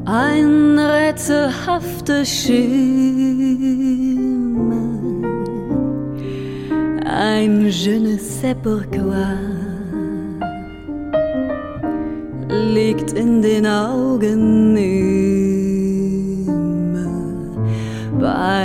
Ein rätselhafter Schimmer, ein je ne sais pourquoi, liegt in den Augen immer bei